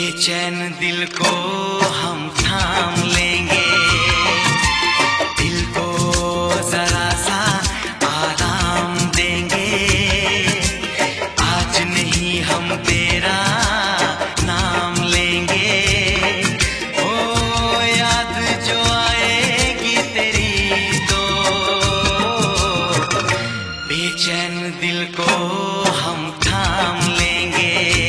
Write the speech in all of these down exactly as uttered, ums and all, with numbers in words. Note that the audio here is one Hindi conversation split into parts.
बेचैन दिल को हम थाम लेंगे, दिल को जरा सा आराम देंगे। आज नहीं हम तेरा नाम लेंगे, ओ याद जो आएगी तेरी तो बेचैन दिल को हम थाम लेंगे।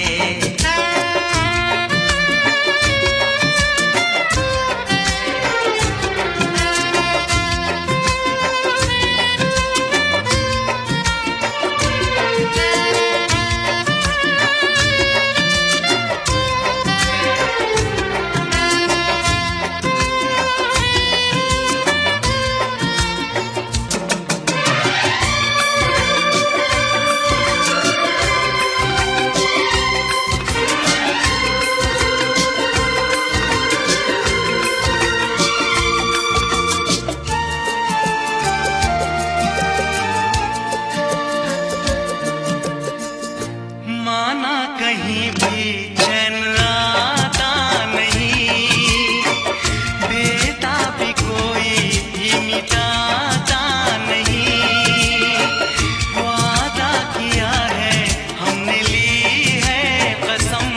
माना कहीं भी चैन आता नहीं, देता भी कोई भी मिटाता नहीं। वादा किया है हमने, ली है कसम,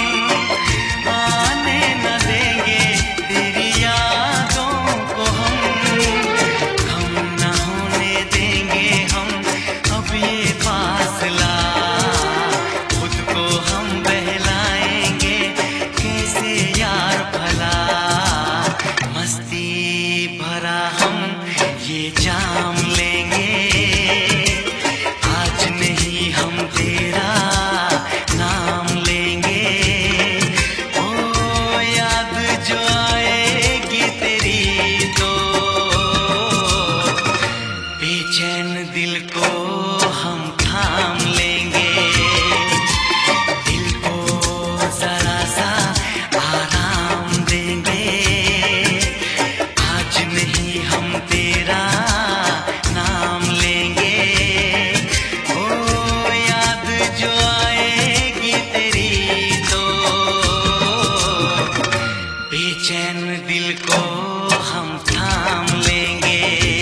आने न देंगे तेरी यादों को हम, कम न होने देंगे हम अब ये फासला। हम बहलाएंगे कैसे यार भला, मस्ती भरा हम ये जाम लेंगे। आज नहीं हम तेरा नाम लेंगे, ओ याद जो आएगी तेरी तो बेचैन दिल को हम थाम लेंगे। बेचैन दिल को हम थाम लेंगे।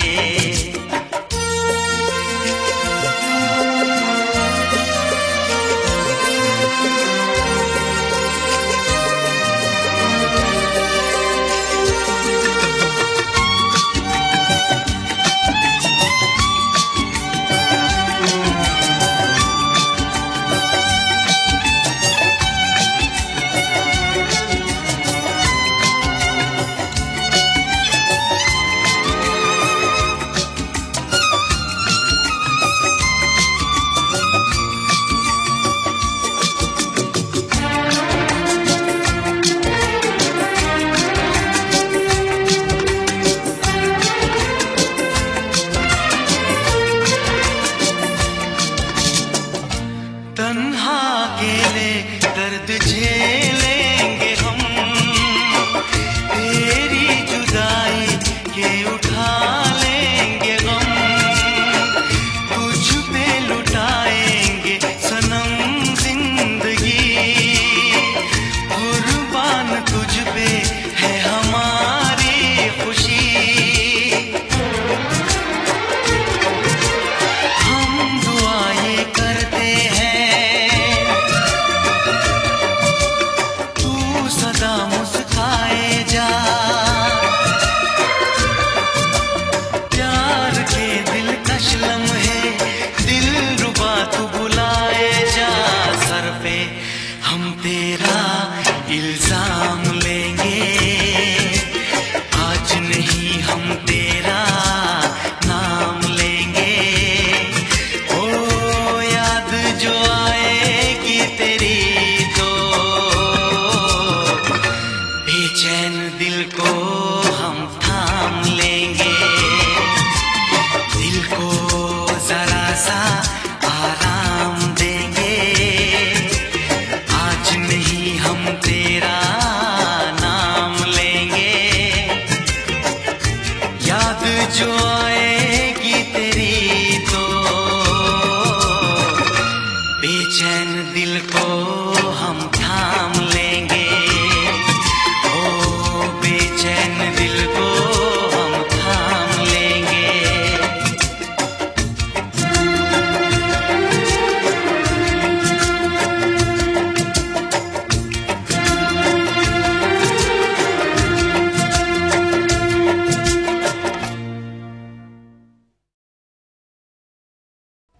तन्हा अकेले दर्द झेलेंगे हम, तेरी जुदाई के उठा लेंगे गम। तुझ पे लुटाएंगे सनम जिंदगी, कुर्बान तुझ पे है हमारी खुशी। हम दुआएं करते हैं सदा मुस्काए जा, प्यार के दिलकश लम्हे दिलरुबा तू बुलाए जा। सर पे हम तेरा इल्जाम